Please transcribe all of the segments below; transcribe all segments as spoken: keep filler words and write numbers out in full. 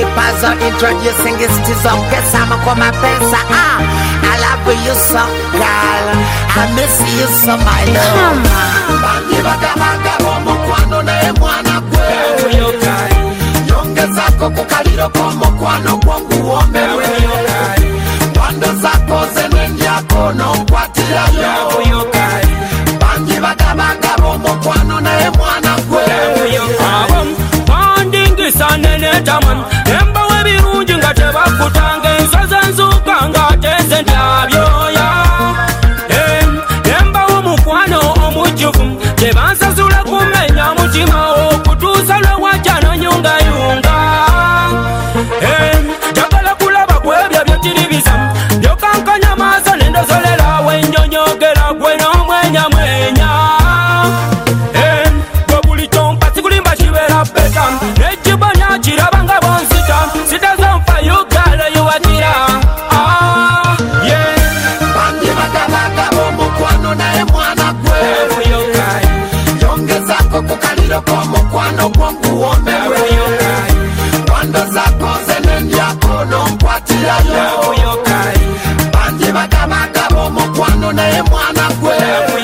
Iripazo introducing his tizo. Kesama kwa mapesa. Ah, I love you so, girl. I miss you so, my love. Bangi baga baga bomo kwano na emwana kwe. Yonge zako kukaliro komo kwano kwangu omewe. Wando zako zenengi yako no kwatira yo. Bangi baga baga bomo kwano na emwana kwe. Bandingi sanene taman. Emba webirunji nga tebakutange. Nsoze nzuka nga teze ntabyo ya. Emba omukwano omujuvu. Tebansasula kumenya mutima okutuusa lwe wajjana nyunga yunga. Jagala kulaba kwebyo byekiribiza. Byokankanya maaso nendozolera wennyonyogera gwe n'omwenya mwenya. Gwe buli kyompa sikulimba kibeera beta. N'ekibanya kiraba nga bonsita. Sitazonfa yugala yuwatira. Bangi baga baga bomukwano naye mwana gwe. Yongezako kukaliro komukwano gwangu womewe. Wando zako zenengi yako nomkwatira yo. Bangi baga baga bomukwano naye mwana gwe.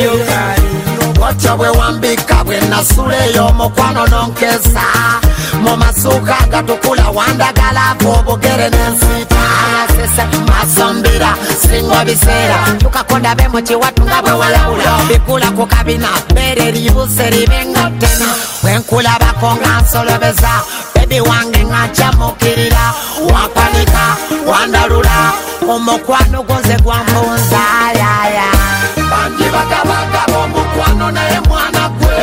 Watcha bwe wambika bwe nasuleyo omukwano nonkesa. Mumasuka gatukula wandagala bwobogere n'ensita. Sese masombira singo biseera tukakonda be mu kiwatu nga bwe walawula. Bikula ku kabina bere libuse libenga tena. Bwenkulabako nga nsolobeza bebi wange nga kyamukirira. Wampanika wandalula omukwano goze gwambunza. Bangi baga baga bomukwano naye mwana gwe.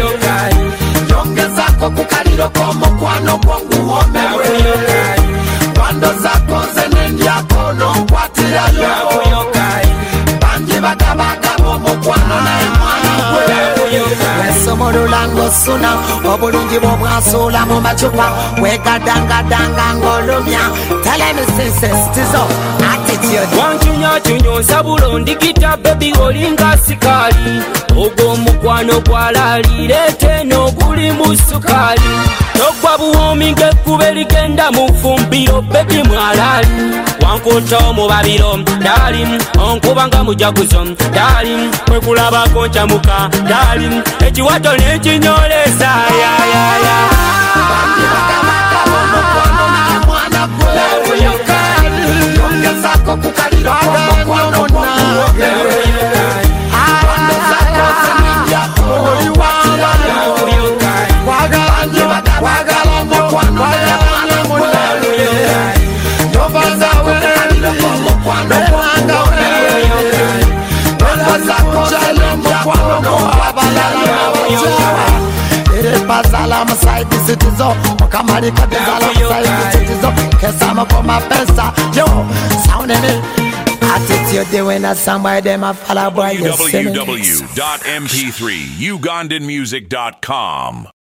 Yongezako kukaliro komukwano gwangu womewe. Wando zako zenengi yako nomkwatira yo. Bangi baga baga bomukwano naye mwana gwe. Wesomo lulango suna obulungi bwobwasula mu macupa. Wegadangadanga ngolumya. Telemi sinsestizo attitude. Wanchunyachunyosa bulondigita baby olinga sikali. Ogwo mukwano gwalali lete n'oguli mu sukali. Togwa buwomi ng'ekkuba erigenda mu ffumbiro baby mwalali. Wankunta mu babiro dali onkuba nga mujaguzo dali. Kwekulabako ncamuka dali. Ekiwato n'ekinyoleza ya ya ya. Bangi baga baga bomukwano naye mwana gwe. Yongezako kukaliro komukwano gwangu womewe. Wando zako zenengi yako nomkwatira yo. Bangi baga baga bomukwano naye mwana gwe. Yongezako kukaliro komukwano gwangu womewe. Wando zako zenengi yako nomkwatira yo. Iripazala musaidi sitizo Wakamarika dizala musaidi sitizo Kesama kwa mapesa Yo, sound in it Attitude when a somebody them a follow boy w w w dot m p three ugandan music dot com